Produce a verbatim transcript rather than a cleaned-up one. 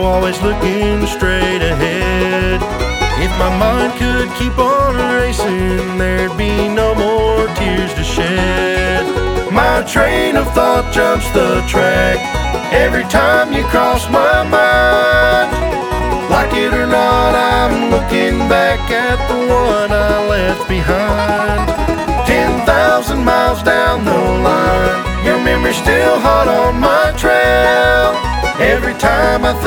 always looking straight ahead. If my mind could keep on racing, there'd be no more tears to shed. My train of thought jumps the track every time you cross my mind. Like it or not, I'm looking back at the one I left behind. Ten thousand miles down the line, your memory's still hot on my trail. Every time I think